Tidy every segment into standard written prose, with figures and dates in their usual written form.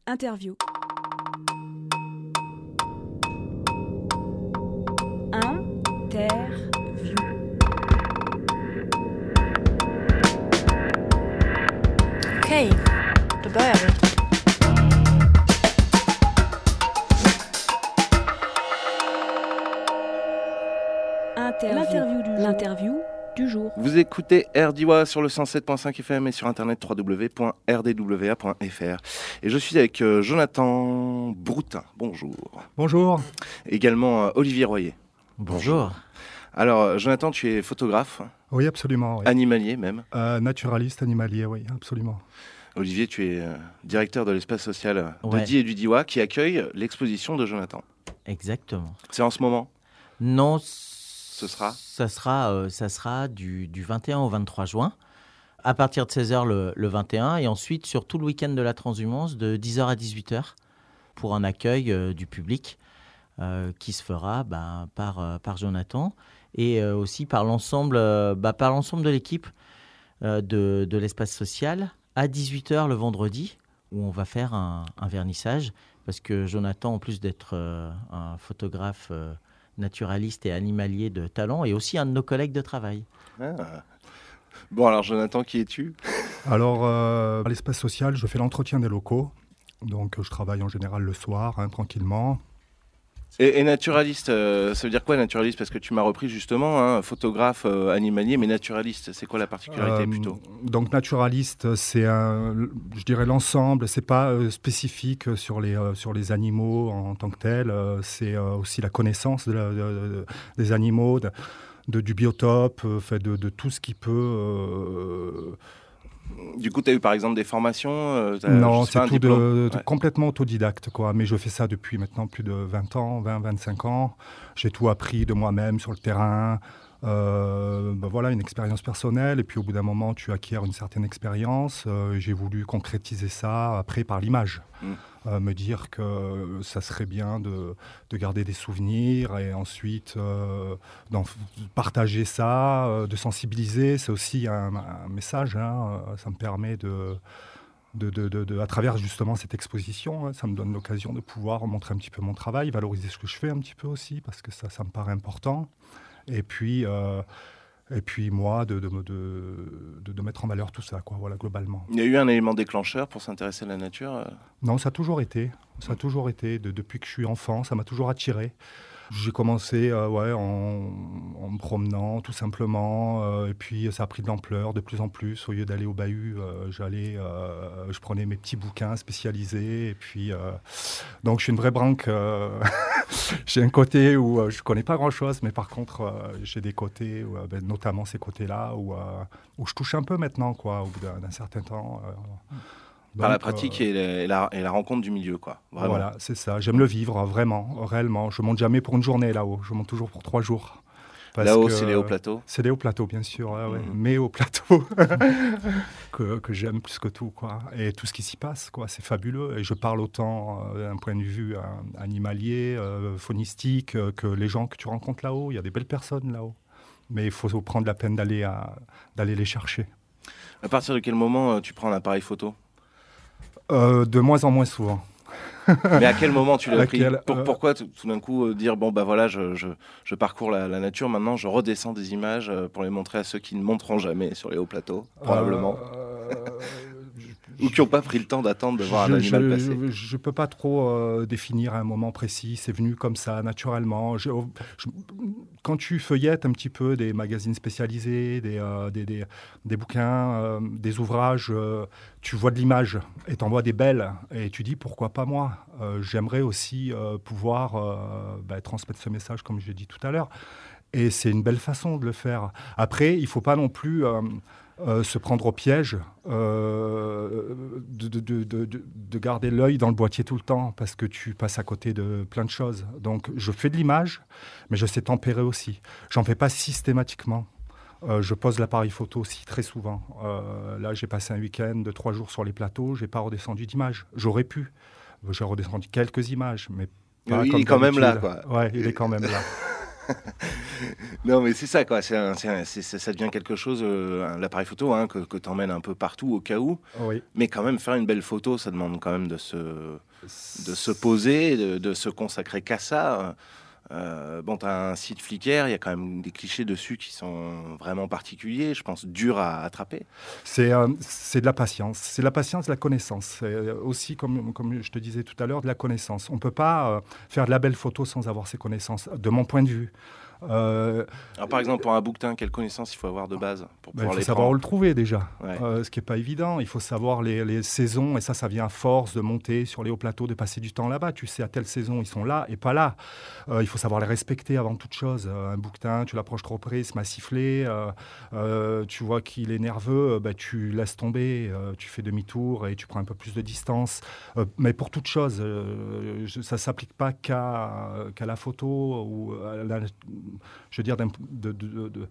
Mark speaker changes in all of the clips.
Speaker 1: Interview. Interview.
Speaker 2: Okej, då börjar vi.
Speaker 1: L'interview du jour.
Speaker 3: Vous écoutez RDIWA sur le 107.5 FM et sur internet www.rdwa.fr. Et je suis avec Jonathan Broutin. Bonjour.
Speaker 4: Bonjour.
Speaker 3: Également Olivier Royer.
Speaker 5: Bonjour.
Speaker 3: Alors, Jonathan, tu es photographe.
Speaker 4: Oui, absolument. Oui.
Speaker 3: Animalier même.
Speaker 4: Naturaliste animalier, oui, absolument.
Speaker 3: Olivier, tu es directeur de l'espace social de
Speaker 5: Ouais.
Speaker 3: Die et du DIWA qui accueille l'exposition de Jonathan.
Speaker 5: Exactement.
Speaker 3: C'est en ce moment.
Speaker 5: Non,
Speaker 3: Ce sera
Speaker 5: ça sera du 21 au 23 juin, à partir de 16h le 21, et ensuite sur tout le week-end de la transhumance, de 10h à 18h, pour un accueil du public qui se fera par Jonathan, et aussi par l'ensemble de l'équipe de l'espace social, à 18h le vendredi, où on va faire un vernissage, parce que Jonathan, en plus d'être un photographe naturaliste et animalier de talent, et aussi un de nos collègues de travail.
Speaker 3: Ah. Bon, alors Jonathan, qui es-tu ?
Speaker 4: Alors, à l'espace social, je fais l'entretien des locaux. Donc, je travaille en général le soir, tranquillement.
Speaker 3: Et naturaliste, ça veut dire quoi naturaliste ? Parce que tu m'as repris justement, photographe animalier, mais naturaliste, c'est quoi la particularité plutôt ?
Speaker 4: Donc, naturaliste, c'est je dirais l'ensemble, c'est pas spécifique sur les animaux en tant que tels, c'est aussi la connaissance des animaux, du biotope, de tout ce qui peut...
Speaker 3: Du coup, tu as eu par exemple des formations
Speaker 4: Non,
Speaker 3: je sais pas,
Speaker 4: c'est
Speaker 3: un diplôme.
Speaker 4: complètement autodidacte, quoi. Mais je fais ça depuis maintenant plus de 25 ans. J'ai tout appris de moi-même sur le terrain. Voilà, une expérience personnelle. Et puis au bout d'un moment, tu acquiers une certaine expérience. J'ai voulu concrétiser ça après par l'image. Me dire que ça serait bien de garder des souvenirs et ensuite partager ça, de sensibiliser. C'est aussi un message. Ça me permet à travers justement cette exposition, ça me donne l'occasion de pouvoir montrer un petit peu mon travail, valoriser ce que je fais un petit peu aussi, parce que ça me paraît important. Et puis moi, de mettre en valeur tout ça, quoi, voilà, globalement.
Speaker 3: Il y a eu un élément déclencheur pour s'intéresser à la nature
Speaker 4: Non, ça a toujours été. Ça a toujours été. Depuis que je suis enfant, ça m'a toujours attiré. J'ai commencé en me promenant, tout simplement. Et puis, ça a pris de l'ampleur de plus en plus. Au lieu d'aller au bahut, je prenais mes petits bouquins spécialisés. Et puis, donc, je suis une vraie branque. J'ai un côté où je ne connais pas grand-chose, mais par contre, j'ai des côtés, notamment ces côtés-là, où je touche un peu maintenant, quoi, au bout d'un certain temps.
Speaker 3: Par la pratique et la rencontre du milieu, quoi. Vraiment.
Speaker 4: Voilà, c'est ça. J'aime le vivre, vraiment, réellement. Je ne monte jamais pour une journée là-haut. Je monte toujours pour 3 jours.
Speaker 3: Là-haut, c'est les hauts plateaux.
Speaker 4: C'est les hauts plateaux, bien sûr. Ouais. Mais hauts plateaux que j'aime plus que tout, quoi. Et tout ce qui s'y passe, quoi. C'est fabuleux. Et je parle autant d'un point de vue animalier, faunistique, que les gens que tu rencontres là-haut. Il y a des belles personnes là-haut. Mais il faut prendre la peine d'aller les chercher.
Speaker 3: À partir de quel moment tu prends un appareil photo ?
Speaker 4: De moins en moins souvent.
Speaker 3: Mais à quel moment tu l'as pris ? Pourquoi tout d'un coup dire bon bah voilà, je parcours la nature, maintenant je redescends des images pour les montrer à ceux qui ne monteront jamais sur les hauts plateaux, probablement, ou qui n'ont pas pris le temps d'attendre de voir un animal passer.
Speaker 4: Je ne peux pas trop définir un moment précis, c'est venu comme ça, naturellement. Quand tu feuillettes un petit peu des magazines spécialisés, des bouquins, des ouvrages, tu vois de l'image et t'en vois des belles et tu dis pourquoi pas moi. J'aimerais aussi pouvoir transmettre ce message comme je l'ai dit tout à l'heure. Et c'est une belle façon de le faire. Après, il ne faut pas non plus se prendre au piège de garder l'œil dans le boîtier tout le temps parce que tu passes à côté de plein de choses. Donc, je fais de l'image, mais je sais tempérer aussi. J'en fais pas systématiquement. Je pose l'appareil photo aussi très souvent. Là, j'ai passé un week-end de 3 jours sur les plateaux. Je n'ai pas redescendu d'images. J'aurais pu. J'ai redescendu quelques images, mais pas
Speaker 3: il
Speaker 4: comme
Speaker 3: est quand même là,
Speaker 4: d'habitude.
Speaker 3: quoi.
Speaker 4: Ouais, il est quand même là.
Speaker 3: Non, mais c'est ça, quoi. Ça devient quelque chose, l'appareil photo, hein, que tu emmènes un peu partout au cas où.
Speaker 4: Oui.
Speaker 3: Mais quand même, faire une belle photo, ça demande quand même de se poser, de se consacrer qu'à ça. Bon, tu as un site Flickr, il y a quand même des clichés dessus qui sont vraiment particuliers, je pense, durs à attraper.
Speaker 4: C'est de la patience. C'est de la patience, de la connaissance. C'est aussi, comme je te disais tout à l'heure, de la connaissance. On ne peut pas faire de la belle photo sans avoir ces connaissances, de mon point de vue.
Speaker 3: Alors, par exemple, pour un bouquetin, quelles connaissances il faut avoir de base pour pouvoir les
Speaker 4: il faut savoir où le trouver déjà,
Speaker 3: ouais.
Speaker 4: Ce qui n'est pas évident. Il faut savoir les saisons, et ça vient à force de monter sur les hauts plateaux, de passer du temps là-bas. Tu sais, à telle saison, ils sont là et pas là. Il faut savoir les respecter avant toute chose. Un bouquetin, tu l'approches trop près, il se met à siffler. Tu vois qu'il est nerveux, tu laisses tomber, tu fais demi-tour et tu prends un peu plus de distance. Mais pour toute chose, ça ne s'applique pas qu'à la photo ou à je veux dire, de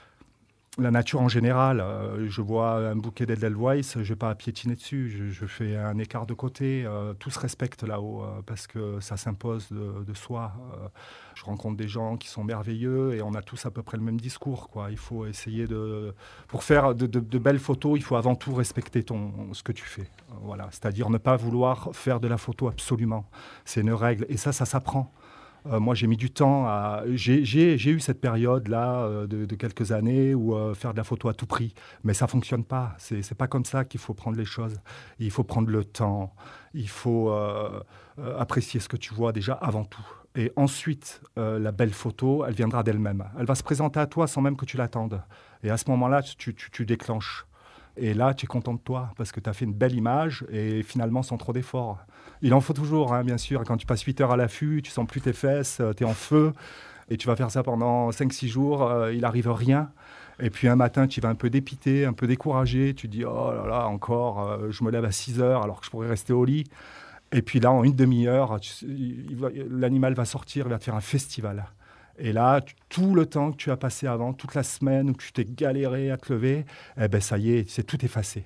Speaker 4: la nature en général. Je vois un bouquet d'Edelweiss, je ne vais pas piétiner dessus, je fais un écart de côté. Tout se respecte là-haut parce que ça s'impose de soi. Je rencontre des gens qui sont merveilleux et on a tous à peu près le même discours, quoi. Il faut essayer pour faire de belles photos, il faut avant tout respecter ce que tu fais. Voilà. C'est-à-dire ne pas vouloir faire de la photo absolument. C'est une règle et ça s'apprend. Moi, j'ai mis du temps j'ai eu cette période-là de quelques années où faire de la photo à tout prix. Mais ça ne fonctionne pas. C'est pas comme ça qu'il faut prendre les choses. Il faut prendre le temps. Il faut apprécier ce que tu vois déjà avant tout. Et ensuite, la belle photo, elle viendra d'elle-même. Elle va se présenter à toi sans même que tu l'attendes. Et à ce moment-là, tu déclenches. Et là, tu es content de toi parce que tu as fait une belle image et finalement sans trop d'efforts. Il en faut toujours, hein, bien sûr. Quand tu passes 8 heures à l'affût, tu sens plus tes fesses, tu es en feu et tu vas faire ça pendant 5-6 jours, il n'arrive rien. Et puis un matin, tu vas un peu dépité, un peu découragé. Tu te dis, oh là là, encore, je me lève à 6 heures alors que je pourrais rester au lit. Et puis là, en une demi-heure, l'animal va sortir, il va te faire un festival. Et là, tout le temps que tu as passé avant, toute la semaine où tu t'es galéré à te lever, eh ben ça y est, c'est tout effacé.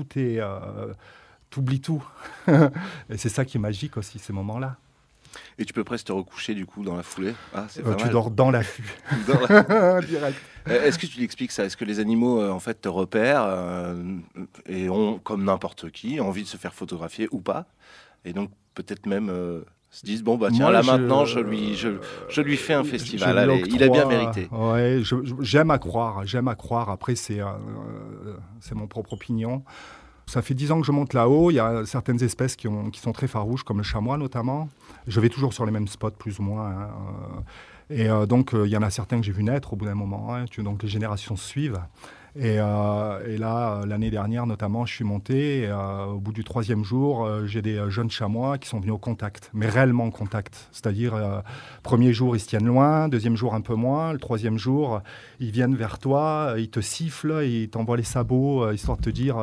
Speaker 4: T'oublies tout. Et c'est ça qui est magique aussi, ces moments-là.
Speaker 3: Et tu peux presque te recoucher du coup dans la foulée. Ah, c'est pas
Speaker 4: tu
Speaker 3: mal.
Speaker 4: dors dans l'affût. Direct.
Speaker 3: Est-ce que tu l'expliques ça? Est-ce que les animaux en fait te repèrent et ont, comme n'importe qui, envie de se faire photographier ou pas? Et donc peut-être même se disent bon bah tiens, là maintenant je lui fais un festival. Allez, il a bien mérité.
Speaker 4: Ouais, j'aime à croire. Après c'est mon propre opinion. Ça fait 10 ans que je monte là-haut. Il y a certaines espèces qui sont très farouches, comme le chamois notamment. Je vais toujours sur les mêmes spots, plus ou moins. Hein. Et donc, il y en a certains que j'ai vu naître au bout d'un moment. Hein. Donc, les générations suivent. Et là, l'année dernière, notamment, je suis monté. Et, au bout du 3e jour, j'ai des jeunes chamois qui sont venus au contact, mais réellement au contact. C'est-à-dire, premier jour, ils se tiennent loin. 2e jour, un peu moins. Le 3e jour, ils viennent vers toi, ils te sifflent, ils t'envoient les sabots, histoire de te dire...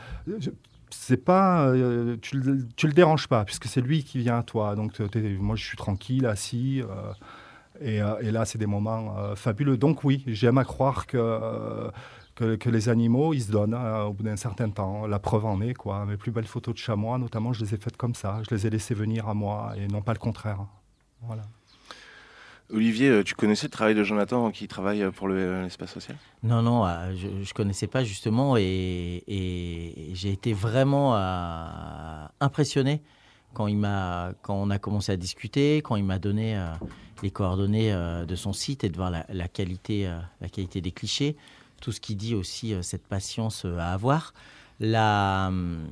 Speaker 4: c'est pas, tu le déranges pas, puisque c'est lui qui vient à toi. Donc, moi, je suis tranquille, assis... Et là, c'est des moments fabuleux. Donc oui, j'aime à croire que les animaux, ils se donnent au bout d'un certain temps. La preuve en est, quoi. Mes plus belles photos de chamois, notamment, je les ai faites comme ça. Je les ai laissés venir à moi et non pas le contraire. Voilà.
Speaker 3: Olivier, tu connaissais le travail de Jonathan qui travaille pour l'espace social?
Speaker 5: Non, je ne connaissais pas justement et j'ai été vraiment impressionné quand on a commencé à discuter, quand il m'a donné les coordonnées de son site et de voir la qualité des clichés, tout ce qui dit aussi cette patience à avoir, la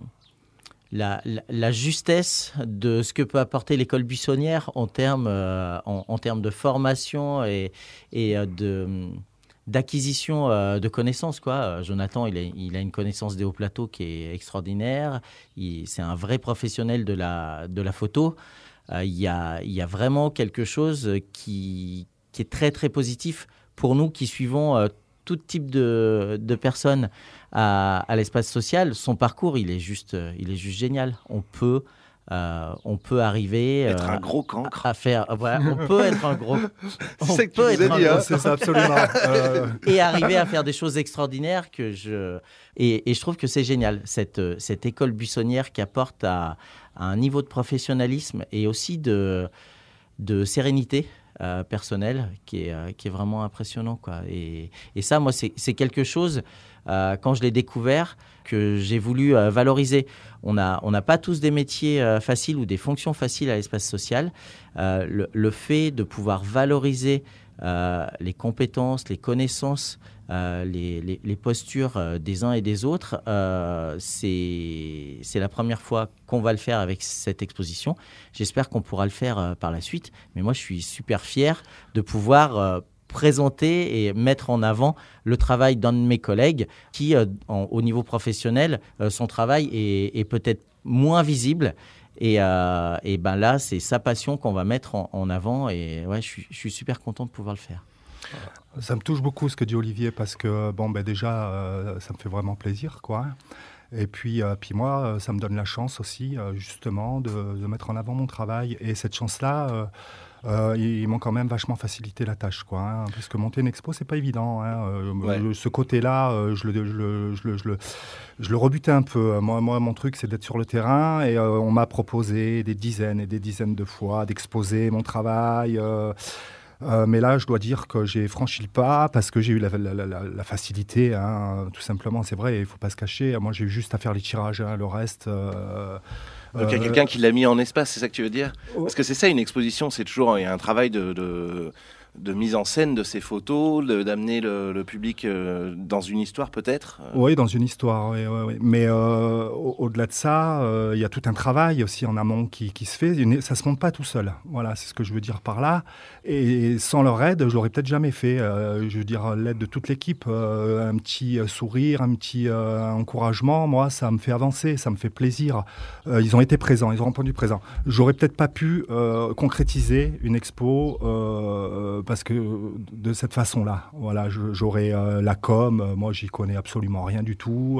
Speaker 5: justesse de ce que peut apporter l'école buissonnière en termes de formation et d'acquisition de connaissances, quoi. Jonathan, il a une connaissance des hauts plateaux qui est extraordinaire. C'est un vrai professionnel de la photo. Il y a vraiment quelque chose qui est très, très positif pour nous qui suivons tout type de personnes à l'espace social. Son parcours, il est juste génial. On peut arriver
Speaker 3: être un gros cancre
Speaker 5: à faire. Voilà, on peut être un gros.
Speaker 3: C'est que tu nous as dit, hein.
Speaker 4: C'est ça, absolument.
Speaker 5: Et arriver à faire des choses extraordinaires et je trouve que c'est génial cette école buissonnière qui apporte à un niveau de professionnalisme et aussi de de sérénité personnelle qui est vraiment impressionnant, quoi. Et ça, moi, c'est quelque chose, quand je l'ai découvert, que j'ai voulu valoriser. On n'a pas tous des métiers faciles ou des fonctions faciles à l'espace social. Le fait de pouvoir valoriser les compétences, les connaissances, les postures des uns et des autres, c'est la première fois qu'on va le faire avec cette exposition. J'espère qu'on pourra le faire par la suite. Mais moi, je suis super fier de pouvoir présenter et mettre en avant le travail d'un de mes collègues qui, au niveau professionnel, son travail est peut-être moins visible. Et ben là, c'est sa passion qu'on va mettre en avant. Et ouais, je suis super content de pouvoir le faire.
Speaker 4: Ça me touche beaucoup ce que dit Olivier parce que déjà, ça me fait vraiment plaisir, quoi. Et puis moi, ça me donne la chance aussi, justement, de mettre en avant mon travail. Et cette chance-là, ils m'ont quand même vachement facilité la tâche, quoi. Hein, parce que monter une expo, c'est pas évident. Hein. Ce côté-là, je le rebutais un peu. Moi, mon truc, c'est d'être sur le terrain. Et on m'a proposé des dizaines et des dizaines de fois d'exposer mon travail. Mais là, je dois dire que j'ai franchi le pas parce que j'ai eu la facilité, hein, tout simplement. C'est vrai, il ne faut pas se cacher. Moi, j'ai eu juste à faire les tirages, hein, le reste...
Speaker 3: Donc il y a quelqu'un qui l'a mis en espace, c'est ça que tu veux dire ? Parce que c'est ça, une exposition, c'est toujours un travail de mise en scène de ces photos, d'amener le public dans une histoire peut-être.
Speaker 4: Oui, dans une histoire, oui. Mais au-delà de ça, il y a tout un travail aussi en amont qui se fait. Ça ne se monte pas tout seul. Voilà, c'est ce que je veux dire par là. Et sans leur aide, je ne l'aurais peut-être jamais fait. Je veux dire, l'aide de toute l'équipe, un petit sourire, un petit encouragement, moi, ça me fait avancer, ça me fait plaisir. Ils ont été présents, ils ont répondu présents. J'aurais peut-être pas pu concrétiser une expo parce que de cette façon-là, voilà, j'aurais la com, moi j'y connais absolument rien du tout.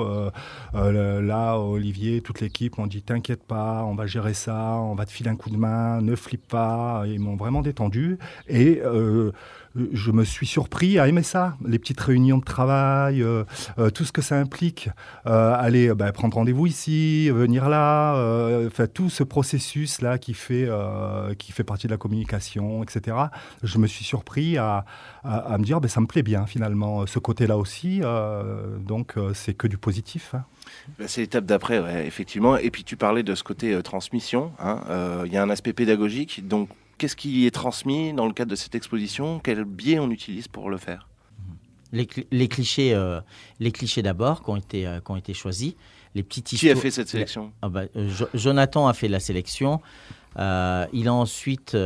Speaker 4: Là, Olivier, toute l'équipe m'ont dit t'inquiète pas, on va gérer ça, on va te filer un coup de main, ne flippe pas. Ils m'ont vraiment détendu et je me suis surpris à aimer ça, les petites réunions de travail, tout ce que ça implique, aller prendre rendez-vous ici, venir là, tout ce processus-là qui fait partie de la communication, etc. Je me suis surpris à me dire, ça me plaît bien finalement, ce côté-là aussi, donc c'est que du positif. Hein.
Speaker 3: C'est l'étape d'après, ouais, effectivement. Et puis tu parlais de ce côté transmission, hein. Y a un aspect pédagogique, donc qu'est-ce qui est transmis dans le cadre de cette exposition ? Quel biais on utilise pour le faire ?
Speaker 5: Les clichés d'abord qui ont été choisis. Les petites
Speaker 3: Qui a fait cette sélection ?
Speaker 5: Jonathan a fait la sélection. Il a ensuite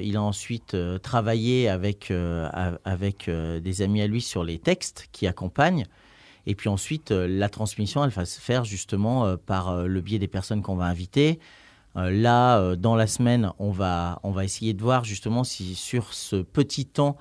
Speaker 5: travaillé avec des amis à lui sur les textes qui accompagnent. Et puis ensuite, la transmission, elle va se faire justement par le biais des personnes qu'on va inviter. Là, dans la semaine, on va essayer de voir justement si sur ce petit temps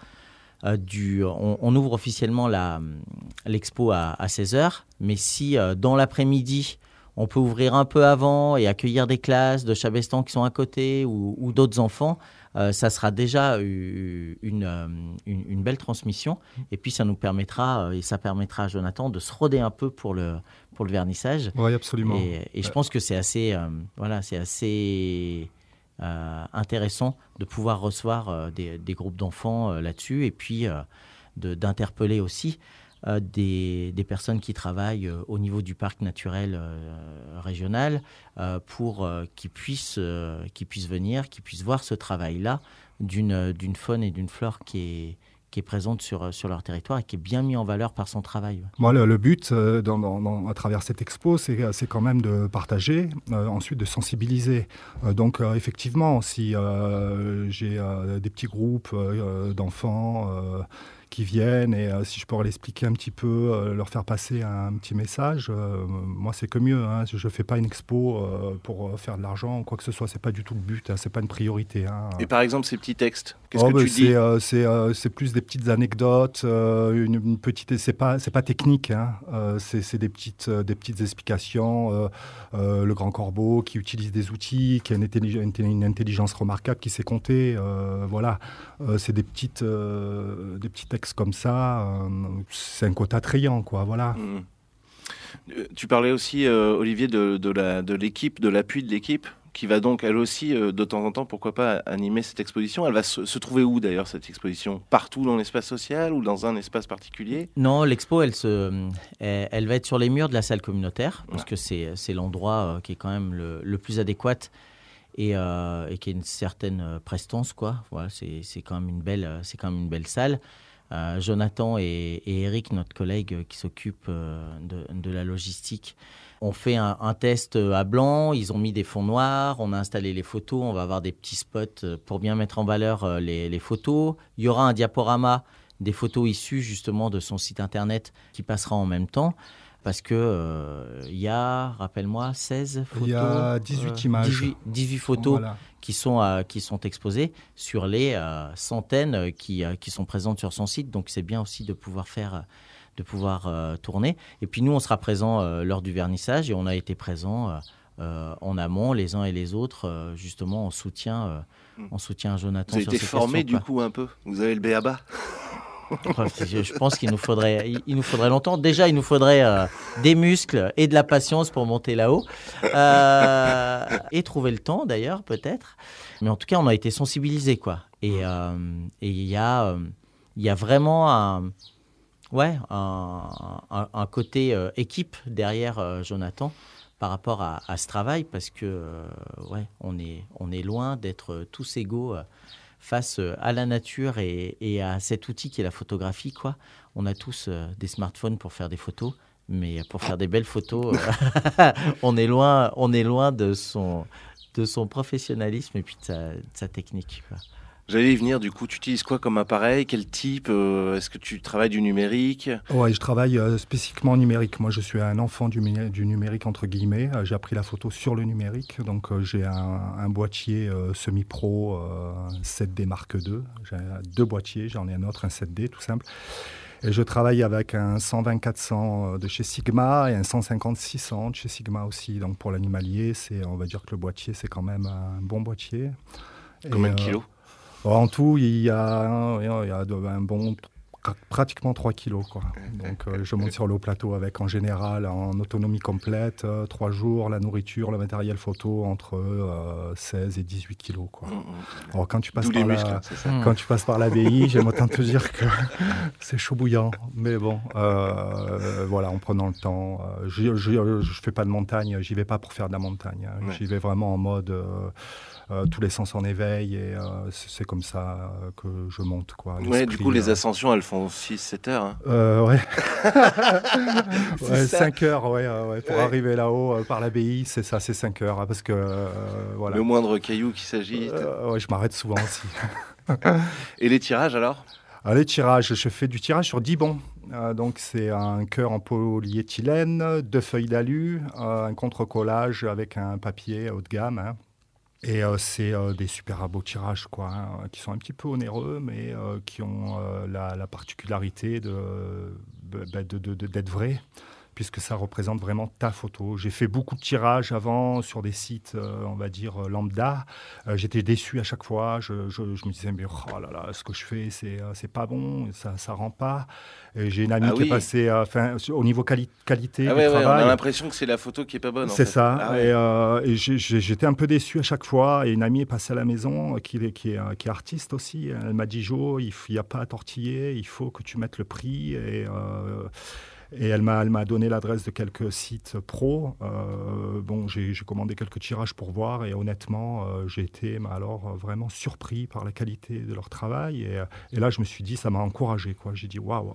Speaker 5: on ouvre officiellement l'expo à 16h, mais si dans l'après-midi, on peut ouvrir un peu avant et accueillir des classes de Chabestan qui sont à côté ou d'autres enfants, ça sera déjà une belle transmission. Et puis, ça nous permettra, et ça permettra à Jonathan de se roder un peu pour le vernissage.
Speaker 4: Oui, absolument.
Speaker 5: Et je pense que c'est assez intéressant de pouvoir recevoir des groupes d'enfants là-dessus et puis d'interpeller aussi des personnes qui travaillent au niveau du parc naturel régional pour qu'ils puissent venir, qu'ils puissent voir ce travail-là d'une faune et d'une flore qui est présente sur leur territoire et qui est bien mis en valeur par son travail.
Speaker 4: Moi, le but à travers cette expo, c'est quand même de partager, ensuite de sensibiliser. Donc, effectivement, si j'ai des petits groupes d'enfants qui viennent et si je peux leur expliquer un petit peu, leur faire passer un petit message, moi c'est que mieux. Hein. Je ne fais pas une expo pour faire de l'argent ou quoi que ce soit, c'est pas du tout le but, hein. C'est pas une priorité. Hein.
Speaker 3: Et par exemple ces petits textes, qu'est-ce que tu dis ?
Speaker 4: C'est plus des petites anecdotes, une petite, c'est pas technique, hein. C'est des petites explications. Le grand corbeau qui utilise des outils, qui a une intelligence remarquable, qui sait compter, voilà. C'est des petits textes comme ça, c'est un quota attrayant, quoi, voilà.
Speaker 3: Tu parlais aussi, Olivier, de l'équipe, de l'appui de l'équipe. qui va donc, elle aussi, de temps en temps, pourquoi pas, animer cette exposition. Elle va se trouver où, d'ailleurs, cette exposition ? Partout dans l'espace social ou dans un espace particulier ?
Speaker 5: Non, l'expo, elle va être sur les murs de la salle communautaire, parce que c'est l'endroit qui est quand même le plus adéquat et qui a une certaine prestance, quoi. Voilà, c'est quand même une belle salle. Jonathan et Eric, notre collègue qui s'occupe de la logistique, ont fait un test à blanc. Ils ont mis des fonds noirs, on a installé les photos, on va avoir des petits spots pour bien mettre en valeur les photos. Il y aura un diaporama des photos issues justement de son site internet qui passera en même temps. Parce que y a, rappelle-moi, 16 photos.
Speaker 4: Il y a 18 images.
Speaker 5: 18 photos
Speaker 4: voilà.
Speaker 5: qui sont exposées sur les centaines qui sont présentes sur son site. Donc c'est bien aussi de pouvoir tourner. Et puis nous, on sera présents lors du vernissage et on a été présents en amont, les uns et les autres, justement en soutien à Jonathan.
Speaker 3: Vous avez été formés du coup un peu. Vous avez le b.a.-ba.
Speaker 5: Je pense qu'il nous faudrait longtemps. Déjà, il nous faudrait des muscles et de la patience pour monter là-haut. Et trouver le temps, d'ailleurs, peut-être. Mais en tout cas, on a été sensibilisés, quoi. Et il y a vraiment un côté équipe derrière Jonathan par rapport à ce travail, parce que on est loin d'être tous égaux face à la nature et à cet outil qui est la photographie, quoi. On a tous des smartphones pour faire des photos, mais pour faire des belles photos, on est loin de son professionnalisme et puis de sa technique, quoi.
Speaker 3: J'allais y venir, du coup, tu utilises quoi comme appareil ? Quel type ? Est-ce que tu travailles du numérique ?
Speaker 4: Oui, je travaille spécifiquement en numérique. Moi, je suis un enfant du numérique, entre guillemets. J'ai appris la photo sur le numérique. Donc, j'ai un boîtier semi-pro 7D Mark II. J'ai 2 boîtiers, j'en ai un autre, un 7D, tout simple. Et je travaille avec un 120-400 de chez Sigma et un 150-600 de chez Sigma aussi. Donc, pour l'animalier, on va dire que le boîtier, c'est quand même un bon boîtier.
Speaker 3: Combien de kilos ?
Speaker 4: En tout, il y a un bon pratiquement 3 kilos, quoi. Donc, je monte sur le haut plateau avec, en général, en autonomie complète, 3 jours, la nourriture, le matériel photo, entre 16 et 18 kilos, quoi. Alors, quand tu passes par l'ABI, j'aime autant te dire que c'est chaud bouillant. Mais bon, voilà, en prenant le temps. Je fais pas de montagne, j'y vais pas pour faire de la montagne. Ouais. J'y vais vraiment en mode... tous les sens en éveil et c'est comme ça que je monte, quoi.
Speaker 3: Ouais, du coup, les ascensions, elles font 6-7 heures.
Speaker 4: Ouais. 5 heures, pour arriver là-haut par l'ABI, c'est ça, c'est 5 heures. Parce que, voilà.
Speaker 3: Le moindre caillou qui s'agite.
Speaker 4: Je m'arrête souvent aussi.
Speaker 3: Et les tirages, alors ?
Speaker 4: Les tirages, je fais du tirage sur 10 bons. Donc, c'est un cœur en polyéthylène, 2 feuilles d'alu, un contre-collage avec un papier haut de gamme, hein. Et c'est des super beaux tirages, quoi, hein, qui sont un petit peu onéreux, mais qui ont la particularité d'être vrais, puisque ça représente vraiment ta photo. J'ai fait beaucoup de tirages avant sur des sites, on va dire, lambda. J'étais déçu à chaque fois. Je me disais, mais oh là là, ce que je fais, c'est pas bon, ça rend pas. Et j'ai une amie qui est passée au niveau qualité du travail.
Speaker 3: On a l'impression que c'est la photo qui est pas bonne.
Speaker 4: C'est ça. Et j'étais un peu déçu à chaque fois. Et une amie est passée à la maison, qui est artiste aussi. Elle m'a dit, Jo, il n'y a pas à tortiller, il faut que tu mettes le prix. Et elle m'a donné l'adresse de quelques sites pro. J'ai commandé quelques tirages pour voir et honnêtement, j'ai été vraiment surpris par la qualité de leur travail. Et là, je me suis dit, ça m'a encouragé, quoi. J'ai dit, waouh,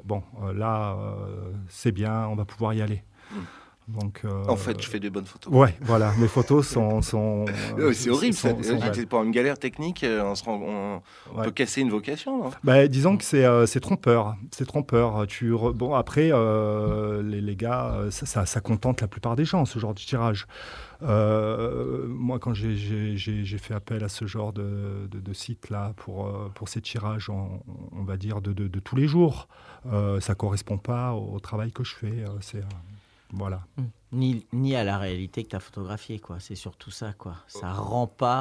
Speaker 4: c'est bien, on va pouvoir y aller. Donc,
Speaker 3: en fait, je fais des bonnes photos.
Speaker 4: Ouais, voilà, mes photos sont
Speaker 3: c'est horrible. J'étais pas une galère technique. On peut casser une vocation. Non
Speaker 4: disons que c'est trompeur. C'est trompeur. Après, les gars, ça contente la plupart des gens, ce genre de tirage. Moi, quand j'ai fait appel à ce genre de site-là pour ces tirages, on va dire de tous les jours, ça correspond pas au travail que je fais. Voilà.
Speaker 5: Ni à la réalité que tu as photographiée, quoi. C'est surtout ça, quoi. Ça rend pas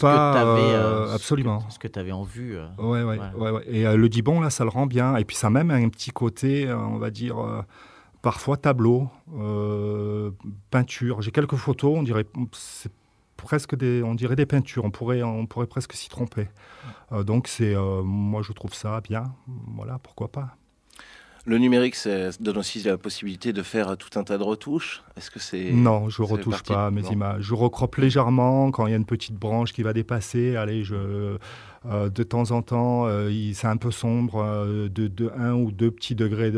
Speaker 4: absolument
Speaker 5: ce que tu avais en vue.
Speaker 4: Ouais. Et le Dibon, là, ça le rend bien. Et puis ça a même un petit côté, on va dire, parfois tableau, peinture. J'ai quelques photos, on dirait, c'est presque on dirait des peintures. On pourrait presque s'y tromper. Donc, moi, je trouve ça bien. Voilà, pourquoi pas.
Speaker 3: Le numérique, ça donne aussi la possibilité de faire tout un tas de retouches. Est-ce que c'est...
Speaker 4: Non, je ne retouche pas mes images. Je recroppe légèrement quand il y a une petite branche qui va dépasser. Allez, de temps en temps, c'est un peu sombre, de 1 ou 2 petits degrés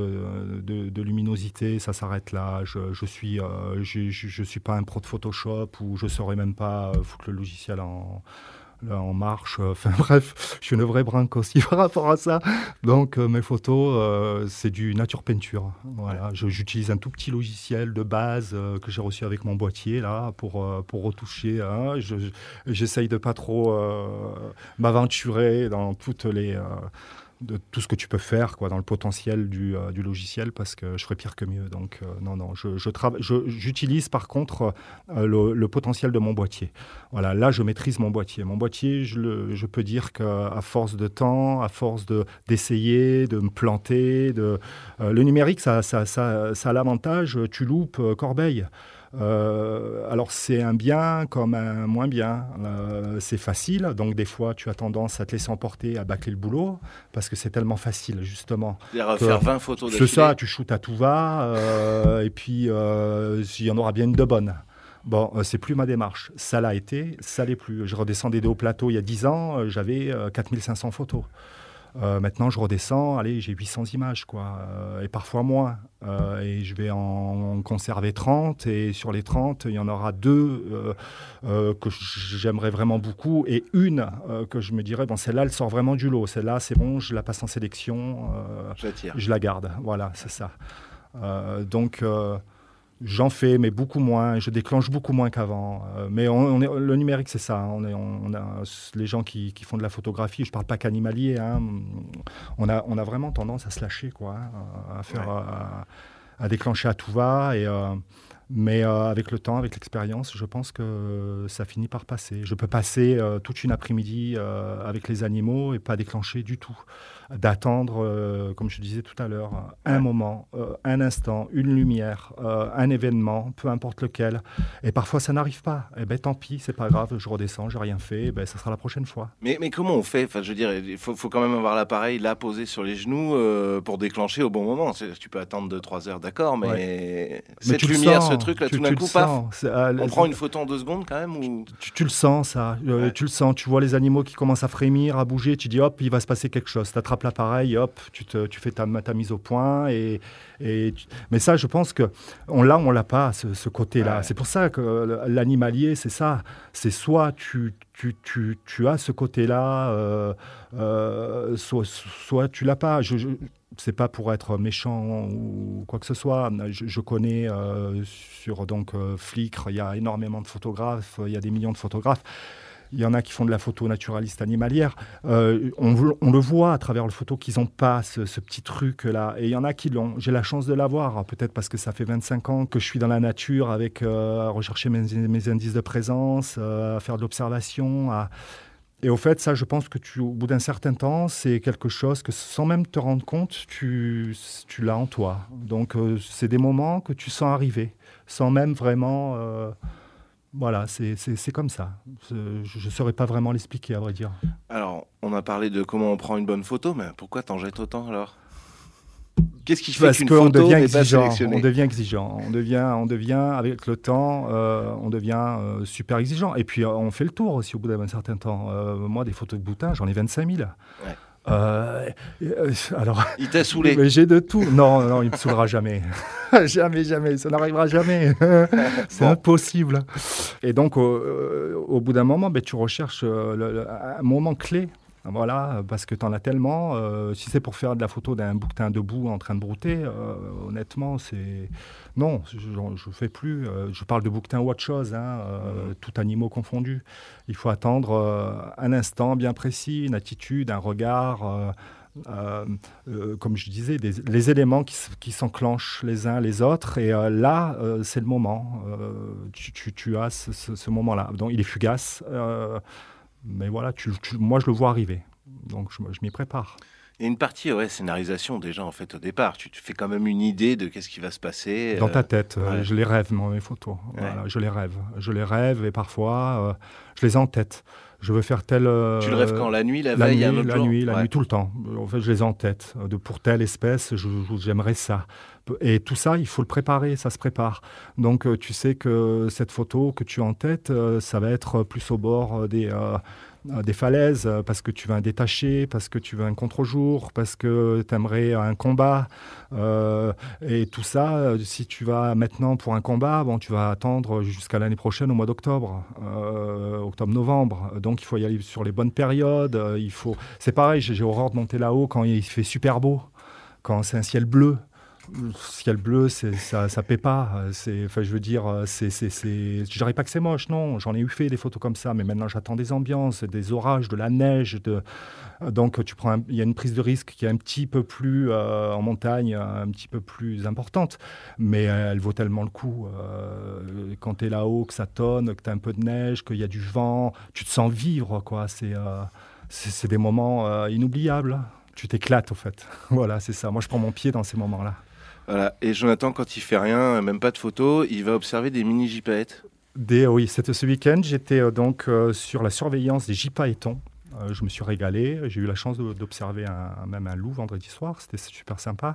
Speaker 4: de luminosité, ça s'arrête là. Je suis pas un pro de Photoshop ou je ne saurais même pas foutre le logiciel en marche. Enfin bref, je suis une vraie brinque aussi par rapport à ça. Donc mes photos, c'est du nature peinture. Voilà. J'utilise un tout petit logiciel de base que j'ai reçu avec mon boîtier là pour retoucher. Hein. J'essaye de pas trop m'aventurer dans toutes de tout ce que tu peux faire dans le potentiel du logiciel parce que je ferais pire que mieux. Donc non, j'utilise par contre le potentiel de mon boîtier. Voilà, là je maîtrise mon boîtier. Mon boîtier, je peux dire qu'à force de temps, à force d'essayer, de me planter, le numérique, ça a l'avantage, tu loupes corbeille. Alors c'est un bien comme un moins bien, c'est facile, donc des fois tu as tendance à te laisser emporter, à bâcler le boulot, parce que c'est tellement facile justement.
Speaker 3: C'est-à-dire faire 20 photos d'affilée.
Speaker 4: C'est ça, tu shootes à tout va, et puis il y en aura bien une de bonne. Bon, c'est plus ma démarche, ça l'a été, ça l'est plus. Je redescendais des hauts plateaux il y a 10 ans, j'avais 4500 photos. Maintenant, je redescends, allez, j'ai 800 images, et parfois moins. Et je vais en conserver 30, et sur les 30, il y en aura 2 que j'aimerais vraiment beaucoup, et une que je me dirais, bon, celle-là, elle sort vraiment du lot. Celle-là, c'est bon, je la passe en sélection, je la garde. Voilà, c'est ça. Donc... j'en fais, mais beaucoup moins. Je déclenche beaucoup moins qu'avant. Mais le numérique, c'est ça. On a les gens qui font de la photographie, je ne parle pas qu'animalier. Hein, on a vraiment tendance à se lâcher, à déclencher à tout va. Mais avec le temps, avec l'expérience, je pense que ça finit par passer. Je peux passer toute une après-midi avec les animaux et pas déclencher du tout. D'attendre, comme je disais tout à l'heure, un moment, un instant, une lumière, un événement, peu importe lequel. Et parfois, ça n'arrive pas. Eh bien, tant pis, c'est pas grave, je redescends, j'ai rien fait, eh ben, ça sera la prochaine fois.
Speaker 3: Mais comment on fait ? Enfin, je veux dire, il faut quand même avoir l'appareil là posé sur les genoux pour déclencher au bon moment. Tu peux attendre 2-3 heures, d'accord, mais cette lumière, ce truc là, tout d'un coup, paf, on prend une photo en 2 secondes quand même ou...
Speaker 4: tu le sens, ça. Tu le sens. Tu vois les animaux qui commencent à frémir, à bouger. Tu dis, hop, il va se passer quelque chose. Tu attrapes l'appareil, hop, tu fais ta mise au point. Mais ça, je pense qu'on l'a pas, ce côté-là. Ouais. C'est pour ça que l'animalier, c'est ça. C'est soit tu as ce côté-là, soit tu l'as pas. C'est pas pour être méchant ou quoi que ce soit. Je connais sur Flickr, il y a énormément de photographes, il y a des millions de photographes. Il y en a qui font de la photo naturaliste animalière. On le voit à travers le photo qu'ils n'ont pas ce petit truc-là. Et il y en a qui l'ont. J'ai la chance de l'avoir, peut-être parce que ça fait 25 ans que je suis dans la nature à rechercher mes indices de présence, à faire de l'observation, Et au fait, ça, je pense que au bout d'un certain temps, c'est quelque chose que, sans même te rendre compte, tu l'as en toi. Donc, c'est des moments que tu sens arriver, sans même vraiment... Voilà, c'est comme ça. Je ne saurais pas vraiment l'expliquer, à vrai dire.
Speaker 3: Alors, on a parlé de comment on prend une bonne photo, mais pourquoi t'en jettes autant, alors ? Qu'est-ce qui fait qu'une photo n'est pas sélectionnée ?
Speaker 4: On devient exigeant. On devient, avec le temps, on devient super exigeant. Et puis, on fait le tour aussi au bout d'un certain temps. Moi, des photos de boutin, j'en ai 25 000. Ouais.
Speaker 3: Alors, il t'a saoulé ?
Speaker 4: Mais j'ai de tout. Non, il ne me saoulera jamais. jamais. Ça n'arrivera jamais. C'est impossible. Et donc, au bout d'un moment, tu recherches un moment clé. Voilà, parce que tu en as tellement. Si c'est pour faire de la photo d'un bouquetin debout en train de brouter, honnêtement, c'est... Non, je fais plus. Je parle de bouquetin ou autre chose, tout animaux confondus. Il faut attendre un instant bien précis, une attitude, un regard... comme je disais, les éléments qui s'enclenchent les uns les autres. Et là, c'est le moment. Tu as ce moment-là. Donc, il est fugace. Mais voilà, moi, je le vois arriver. Donc, je m'y prépare.
Speaker 3: Et une partie scénarisation déjà en fait au départ. Tu te fais quand même une idée de qu'est-ce qui va se passer.
Speaker 4: Dans ta tête, je les rêve, moi, mes photos. Voilà, je les rêve et parfois je les ai en tête. Je veux faire tel...
Speaker 3: Tu le rêves quand? La nuit, la veille, un autre jour?
Speaker 4: La nuit, tout le temps. En fait, je les ai en tête. Pour telle espèce, j'aimerais ça. Et tout ça, il faut le préparer, ça se prépare. Donc, tu sais que cette photo que tu as en tête, ça va être plus au bord des falaises, parce que tu veux un détaché, parce que tu veux un contre-jour, parce que tu aimerais un combat. Et tout ça, si tu vas maintenant pour un combat, tu vas attendre jusqu'à l'année prochaine au mois d'octobre, octobre-novembre. Donc il faut y aller sur les bonnes périodes. C'est pareil, j'ai horreur de monter là-haut quand il fait super beau, quand c'est un ciel bleu. Le ciel bleu, ça paie pas. Je veux dire, je dirais pas que c'est moche, non. J'en ai eu fait des photos comme ça, mais maintenant j'attends des ambiances, des orages, de la neige. Donc il y a une prise de risque qui est un petit peu plus en montagne, un petit peu plus importante, mais elle vaut tellement le coup. Quand tu es là-haut, que ça tonne, que tu as un peu de neige, qu'il y a du vent, tu te sens vivre, quoi. C'est des moments inoubliables. Tu t'éclates, au fait. Voilà, c'est ça. Moi, je prends mon pied dans ces moments-là.
Speaker 3: Voilà. Et Jonathan, quand il fait rien, même pas de photos, il va observer des mini gypaètes.
Speaker 4: Oui, c'était ce week-end. J'étais sur la surveillance des gypaétons. Je me suis régalé. J'ai eu la chance d'observer même un loup vendredi soir. C'était super sympa.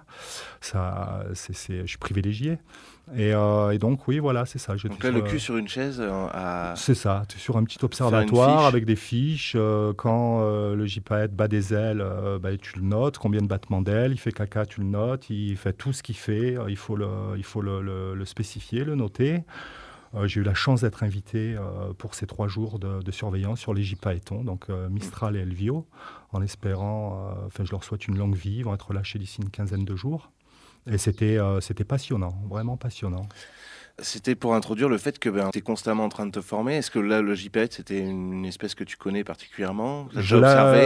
Speaker 4: Je suis privilégié. Et donc, oui, voilà, c'est ça.
Speaker 3: Donc là, le cul sur une chaise
Speaker 4: C'est ça. Tu es sur un petit observatoire avec des fiches. Quand le gypaète bat des ailes, tu le notes. Combien de battements d'ailes. Il fait caca, tu le notes. Il fait tout ce qu'il fait. Il faut le spécifier, le noter. J'ai eu la chance d'être invité pour ces 3 jours de surveillance sur les gypaétons, donc Mistral et Elvio, en espérant, je leur souhaite une longue vie, ils vont être lâchés d'ici une quinzaine de jours. Et c'était passionnant, vraiment passionnant.
Speaker 3: C'était pour introduire le fait que tu es constamment en train de te former. Est-ce que là, le gypaète, c'était une espèce que tu connais particulièrement?
Speaker 4: Je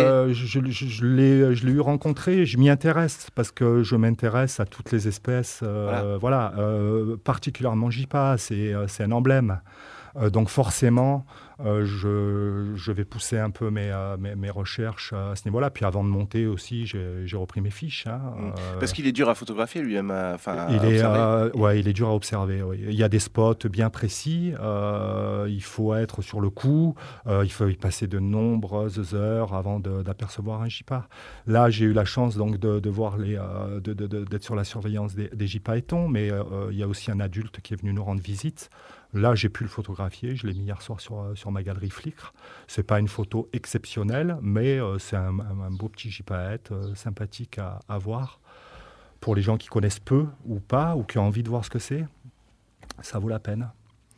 Speaker 4: l'ai eu rencontré, je m'y intéresse parce que je m'intéresse à toutes les espèces. Particulièrement gypa, c'est un emblème. Donc forcément, je vais pousser un peu mes recherches à ce niveau-là. Puis avant de monter aussi, j'ai repris mes fiches.
Speaker 3: Parce qu'il est dur à photographier lui-même.
Speaker 4: Il est dur à observer. Oui. Il y a des spots bien précis. Il faut être sur le coup. Il faut y passer de nombreuses heures avant d'apercevoir un gypa. Là, j'ai eu la chance donc de voir d'être sur la surveillance des gypaétons, mais il y a aussi un adulte qui est venu nous rendre visite. Là, j'ai pu le photographier. Je l'ai mis hier soir sur ma galerie Flickr. C'est pas une photo exceptionnelle, mais c'est un beau petit gypaète sympathique à voir. Pour les gens qui connaissent peu ou pas, ou qui ont envie de voir ce que c'est, ça vaut la peine.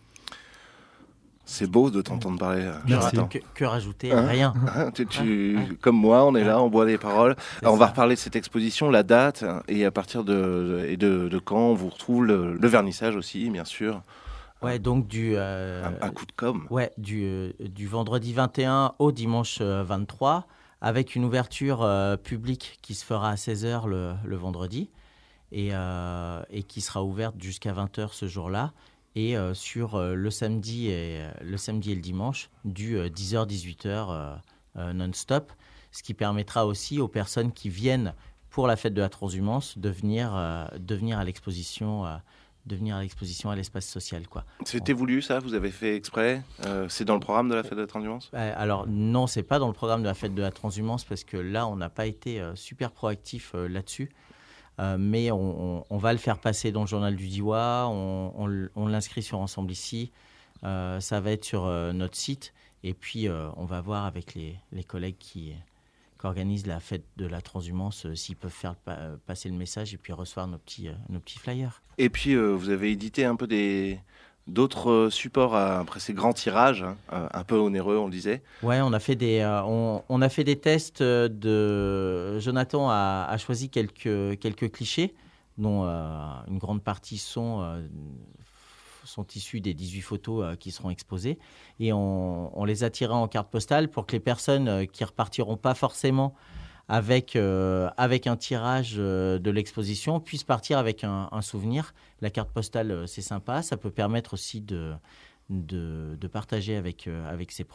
Speaker 3: C'est beau de t'entendre parler.
Speaker 4: Merci.
Speaker 5: Que rajouter? Rien.
Speaker 3: Comme moi, on est là, on boit des paroles. Alors, on va reparler de cette exposition, la date, et à partir de quand on vous retrouve le vernissage aussi, bien sûr.
Speaker 5: Ouais, donc
Speaker 3: un coup de com'.
Speaker 5: Ouais, du vendredi 21 au dimanche 23, avec une ouverture publique qui se fera à 16h le vendredi et qui sera ouverte jusqu'à 20h ce jour-là. Et sur le samedi et le dimanche, du 10h-18h non-stop, ce qui permettra aussi aux personnes qui viennent pour la fête de la transhumance de venir à l'exposition. À l'espace social, quoi.
Speaker 3: C'était voulu, ça? Vous avez fait exprès? C'est dans le programme de la fête de la transhumance?
Speaker 5: Alors non, c'est pas dans le programme de la fête de la transhumance parce que là, on n'a pas été super proactif là-dessus. Mais on va le faire passer dans le journal du Diois. On l'inscrit sur Ensemble Ici. Ça va être sur notre site. Et puis, on va voir avec les collègues qui organisent la fête de la transhumance s'ils peuvent faire passer le message et puis recevoir nos petits flyers.
Speaker 3: Et puis, vous avez édité un peu d'autres supports après ces grands tirages, un peu onéreux, on le disait.
Speaker 5: Ouais, on a fait des tests. Jonathan a choisi quelques clichés, dont une grande partie sont issus des 18 photos qui seront exposées. Et on les a tirés en carte postale pour que les personnes qui repartiront pas forcément avec un tirage de l'exposition puissent partir avec un souvenir. La carte postale, c'est sympa. Ça peut permettre aussi de partager avec ses proches.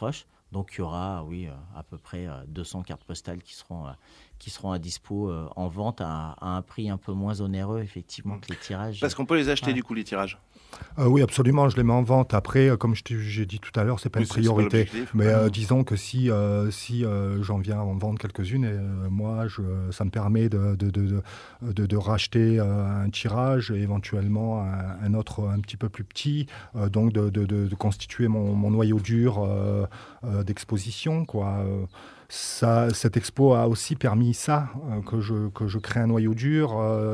Speaker 5: Donc il y aura, à peu près 200 cartes postales qui seront à dispo en vente à un prix un peu moins onéreux, effectivement, que les tirages.
Speaker 3: Parce qu'on peut les acheter, du coup, les tirages.
Speaker 4: Oui, absolument, je les mets en vente. Après, comme j'ai dit tout à l'heure, c'est pas une priorité. Mais disons que si j'en viens à en vendre quelques-unes, moi, ça me permet de racheter un tirage et éventuellement un autre un petit peu plus petit, donc de constituer mon noyau dur d'exposition, quoi. Cette expo a aussi permis ça, que je crée un noyau dur,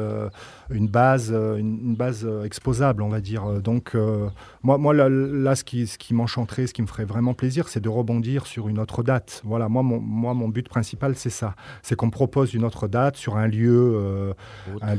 Speaker 4: une base exposable, on va dire. Donc, moi là, ce qui m'enchanterait, ce qui me ferait vraiment plaisir, c'est de rebondir sur une autre date. Voilà, mon but principal, c'est ça. C'est qu'on me propose une autre date sur un lieu, un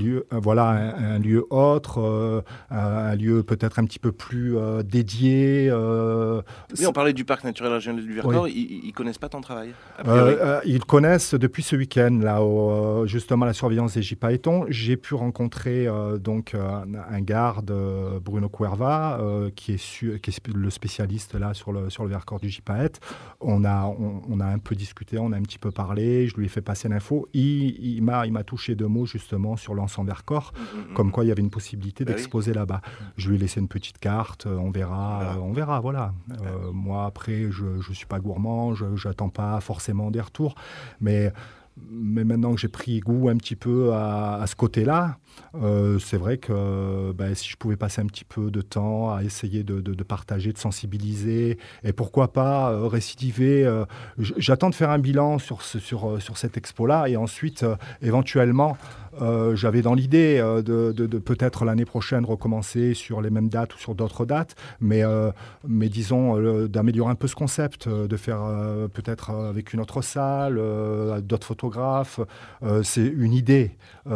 Speaker 4: lieu autre, un lieu peut-être un petit peu plus dédié.
Speaker 3: Oui, on parlait du parc naturel régional du Vercors. Oui. Ils connaissent pas ton travail?
Speaker 4: Ils connaissent depuis ce week-end, là, justement, la surveillance des gypaétons. J'ai pu rencontrer donc un garde, Bruno Cuerva, qui est le spécialiste là sur le Vercors du gypaète. On a un peu discuté, on a un petit peu parlé. Je lui ai fait passer l'info. Il m'a touché 2 mots justement sur l'ensemble Vercors, comme quoi il y avait une possibilité d'exposer là-bas. Je lui ai laissé une petite carte. On verra. Voilà. Moi après, je suis pas gourmand. J'attends pas forcément des retours, mais maintenant que j'ai pris goût un petit peu à ce côté-là, c'est vrai que si je pouvais passer un petit peu de temps à essayer de partager, de sensibiliser, et pourquoi pas récidiver. J'attends de faire un bilan sur cette expo-là, et ensuite, éventuellement, j'avais dans l'idée de peut-être l'année prochaine recommencer sur les mêmes dates ou sur d'autres dates, mais disons d'améliorer un peu ce concept, de faire peut-être avec une autre salle, d'autres photographes. C'est une idée.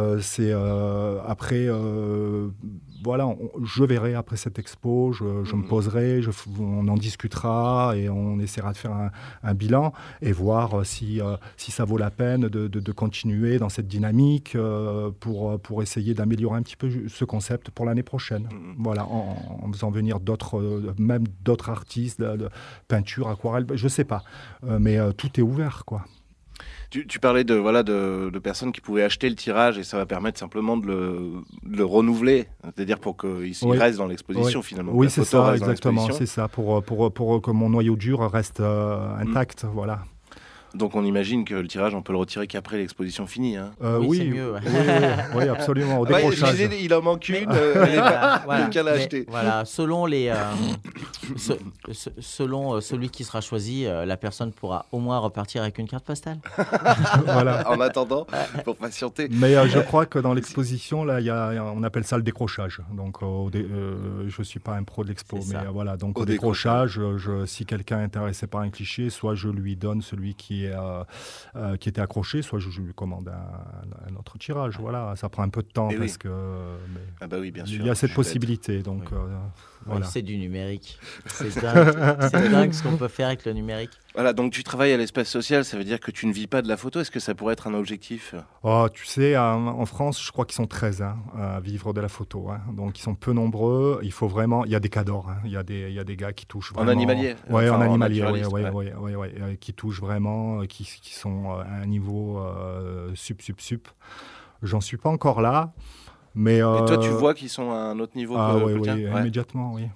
Speaker 4: Après, voilà, je verrai après cette expo, je me poserai, on en discutera et on essaiera de faire un bilan et voir si ça vaut la peine de continuer dans cette dynamique pour essayer d'améliorer un petit peu ce concept pour l'année prochaine. Voilà, en faisant venir même d'autres artistes, de peinture, aquarelle, je ne sais pas, mais tout est ouvert, quoi.
Speaker 3: Tu parlais de personnes qui pouvaient acheter le tirage et ça va permettre simplement de le renouveler, c'est-à-dire pour qu'il reste dans l'exposition finalement.
Speaker 4: Oui, c'est ça, exactement, c'est ça, pour que mon noyau dur reste intact, voilà.
Speaker 3: Donc on imagine que le tirage, on peut le retirer qu'après l'exposition finie. Hein.
Speaker 5: Oui, c'est mieux.
Speaker 4: Oui, absolument. Au décrochage.
Speaker 3: Il en manque une, quelqu'un l'a acheté.
Speaker 5: Voilà, selon celui qui sera choisi, la personne pourra au moins repartir avec une carte postale.
Speaker 4: Voilà.
Speaker 3: En attendant, pour patienter.
Speaker 4: Mais je crois que dans l'exposition, là, on appelle ça le décrochage. Donc je ne suis pas un pro de l'expo, mais voilà. Donc au décrochage, si quelqu'un est intéressé par un cliché, soit je lui donne celui qui était accroché, soit je lui commande un autre tirage. Voilà, ça prend un peu de temps parce que
Speaker 3: oui, bien sûr,
Speaker 4: il y a cette possibilité. Donc, voilà.
Speaker 5: C'est du numérique. C'est dingue ce qu'on peut faire avec le numérique.
Speaker 3: Voilà, donc tu travailles à l'espace social, ça veut dire que tu ne vis pas de la photo. Est-ce que ça pourrait être un objectif ?
Speaker 4: Tu sais, en France, je crois qu'ils sont 13 à vivre de la photo. Donc, ils sont peu nombreux. Il faut vraiment... Il y a des cas d'or. Il y a des gars qui touchent vraiment...
Speaker 3: En animalier ?
Speaker 4: Oui, en animalier, qui touchent vraiment, qui sont à un niveau sup. J'en suis pas encore là. Mais
Speaker 3: toi, tu vois qu'ils sont à un autre niveau que le tien ?
Speaker 4: Immédiatement, oui.